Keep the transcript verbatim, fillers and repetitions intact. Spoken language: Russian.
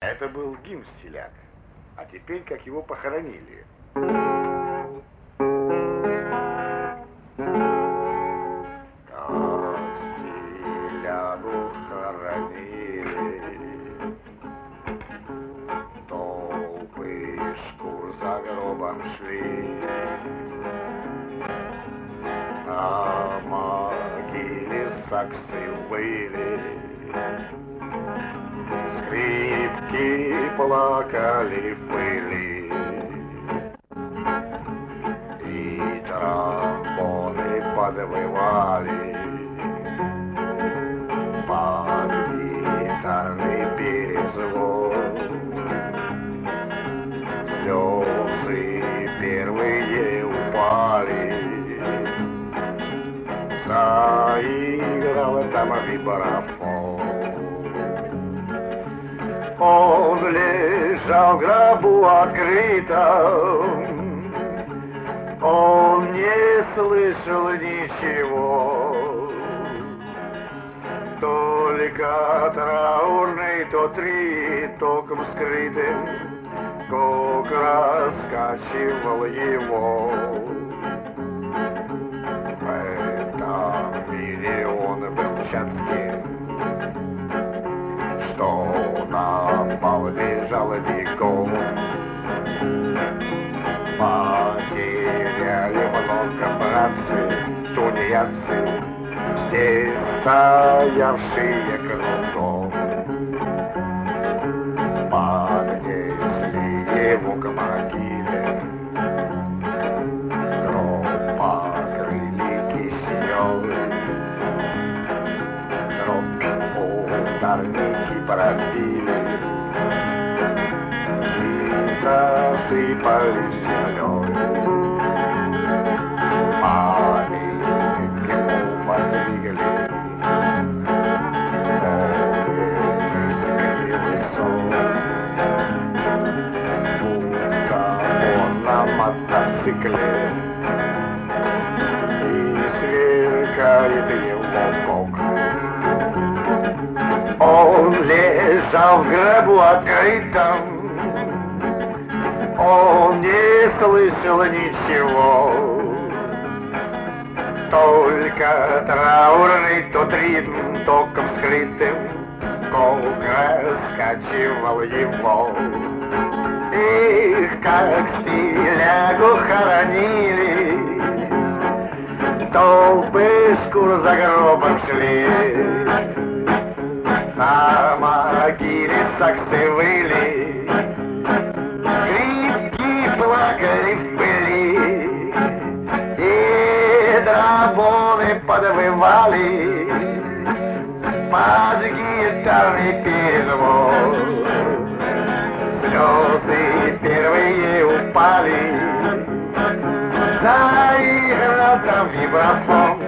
Это был гимн «Стиляк», а теперь как его похоронили. Как Стилягу хоронили, толпы шкур за гробом шли, на могиле саксы выли, скрипки плакали в пыли, и тромбоны подвывали под гитарный перезвон. Слезы первые упали, заиграл там вибрафон. Он лежал в гробу открытом, он не слышал ничего, только траурный тот ритоком скрытым кок раскачивал его. В этом мире он был чацким, что на бал бежал бегом. Потеряли много братцы, тунеядцы, здесь стоявшие кругом. Поднесли его к могиле, гроб покрыли кисеёй, гроб ударники пробили и засыпали землей. Памятник ему воздвигли, на мотоцикле, и сверкает его бок. Он лежал в гробу открытом, он не слышал ничего, только траурный тот ритм током скрытым кок раскачивал его. Их, как Стилягу хоронили, толпы шкур за гробом шли, на могиле саксы выли, скрипки плакали в пыли, и тромбоны подвывали под гитарный перезвон. Слезы первые упали, заиграл там вибрафон.